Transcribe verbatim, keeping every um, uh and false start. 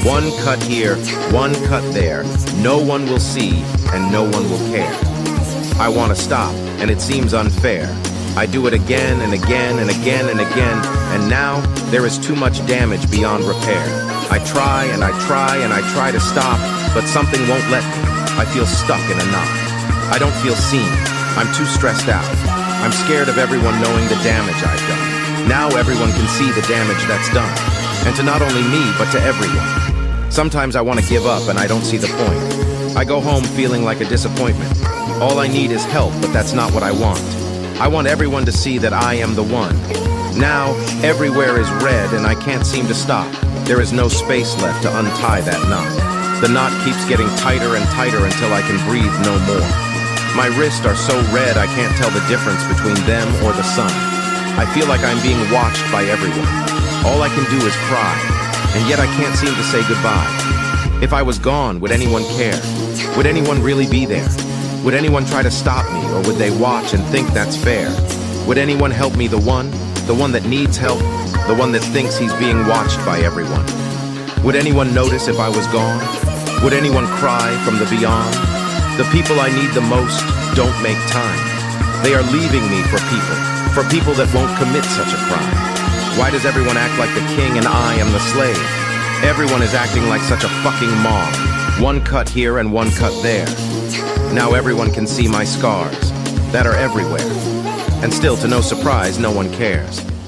One cut here, one cut there. No one will see, and no one will care. I want to stop, and it seems unfair. I do it again and again and again and again, and now there is too much damage beyond repair. I try and I try and I try to stop, but something won't let me. I feel stuck in a knot. I don't feel seen. I'm too stressed out. I'm scared of everyone knowing the damage I've done. Now everyone can see the damage that's done, and to not only me, but to everyone. Sometimes I want to give up and I don't see the point. I go home feeling like a disappointment. All I need is help, but that's not what I want. I want everyone to see that I am the one. Now, everywhere is red and I can't seem to stop. There is no space left to untie that knot. The knot keeps getting tighter and tighter until I can breathe no more. My wrists are so red I can't tell the difference between them or the sun. I feel like I'm being watched by everyone. All I can do is cry, and yet I can't seem to say goodbye. If I was gone, would anyone care? Would anyone really be there? Would anyone try to stop me, or would they watch and think that's fair? Would anyone help me, the one? The one that needs help? The one that thinks he's being watched by everyone? Would anyone notice if I was gone? Would anyone cry from the beyond? The people I need the most don't make time. They are leaving me for people, for people that won't commit such a crime. Why does everyone act like the king and I am the slave? Everyone is acting like such a fucking mob. One cut here and one cut there. Now everyone can see my scars that are everywhere. And still, to no surprise, no one cares.